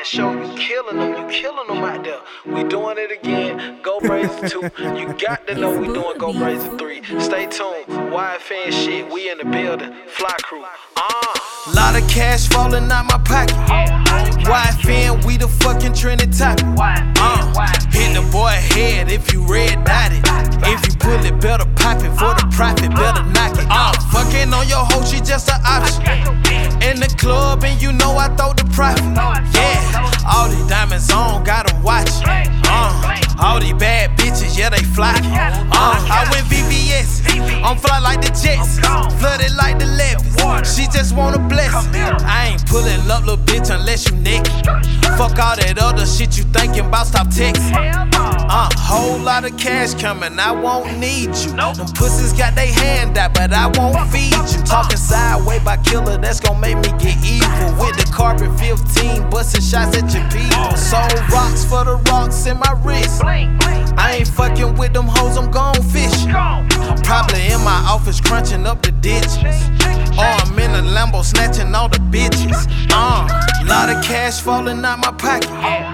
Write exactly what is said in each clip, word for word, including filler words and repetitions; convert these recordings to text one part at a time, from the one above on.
man show. You killing them, you killing them out there. We doing it again. Go Brazy two. You got to know we doing Go Brazy three. Stay tuned. Y F N shit, we in the building. Fly crew. Uh. Lot of cash falling out my pocket. Y F N, we the fucking trending topic. Uh. Hit the boy head if you red dotted. If you pull it, better pop it for the profit. Better knock it. Uh. Fucking on your hoe, she just an option. In the club and you know I throw the profit. Yeah, all these diamonds on, got them watching. Uh, all these bad bitches, yeah, they flocking. Uh, I went V V S, I'm fly like the Jets, flooded like the Levies. She just want a blessing. I ain't pulling up, little bitch, unless you naked. Fuck all that other shit you thinking about, stop texting. Uh, whole lot of cash coming, I won't need you. Them pussies got they hand out, but I won't feed you. Talking sideways by killer, that's gon' make me get evil. With the carpet fifteen, busting shots at your people. Sold rocks for the rocks in my wrist. I ain't fucking with them hoes, I'm gone fishing. Probably in my office crunching up the ditches. Or I'm in a Lambo snatching all the bitches. Uh, lot of cash falling out my pocket.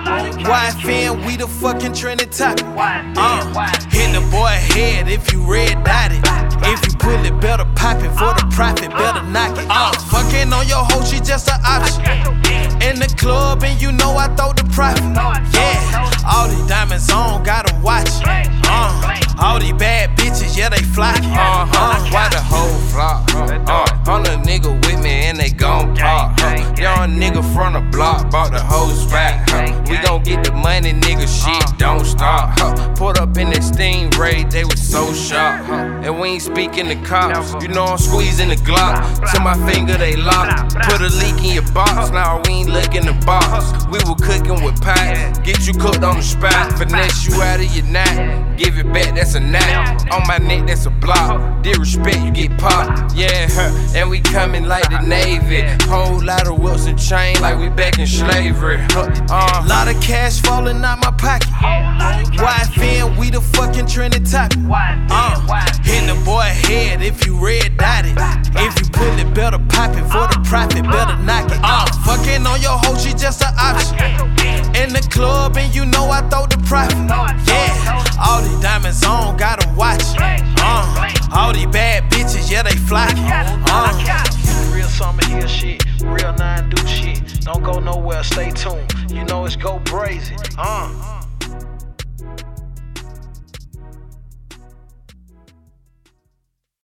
Y F N, we the fucking trending topic. Uh, hit the boy head if you red dotted. If you pull it, better pop it for the profit. Better knock it. Uh, fucking on your hoe, she just an option. In the club and you know I throw the profit. Yeah, all these diamonds on, got them watching. Uh, all these bad bitches, yeah, they flocking. Uh huh. Why the whole flock? Uh, on a nigga with me and they gon' pop. Huh? Young nigga from the block bought the whole spot. Huh? We gon' get the money, nigga. Shit don't stop. Huh? Put up in that Stingray, they was so sharp. Huh? And we ain't speaking to cops. You know I'm squeezing the Glock. To my finger they lock. Put a leak in your box. Now we ain't looking the box. We were cooking with pot. Get you cooked on the spot. Finesse you out of your knot. Give it back, that's a knot. On my neck, that's a block. Disrespect, you get popped. Yeah, huh. And we coming like the Navy. Whole lot of whips and chain like we back in slavery. Huh. Uh. Lot of cash falling out my pocket. Y F N, we the fucking trending topic. Uh, hit the boy head if you red dotted. If you pull it, better pop it for the profit. Better knock it. Uh, fucking on your hoe, she just an option. In the club and you know I throw the profit. Yeah, all these diamonds on, got them watching. Uh, all these bad bitches, yeah, they flocking. Uh, real summer here shit, real nine do shit. Don't go nowhere, stay tuned. You know it's Go Brazy. Uh.